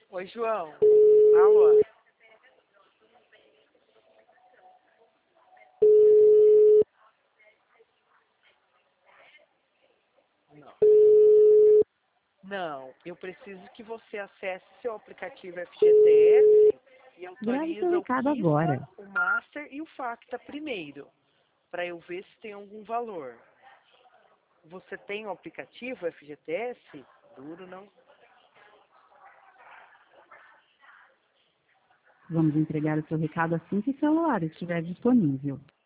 Oi, João. Alô? Não. Não, eu preciso que você acesse seu aplicativo FGTS e Grave seu autoriza o recado KISSA, agora. o Master e o FACTA primeiro, para eu ver se tem algum valor. Você tem o aplicativo FGTS? Duro, não? Vamos entregar o seu recado assim que o celular estiver disponível.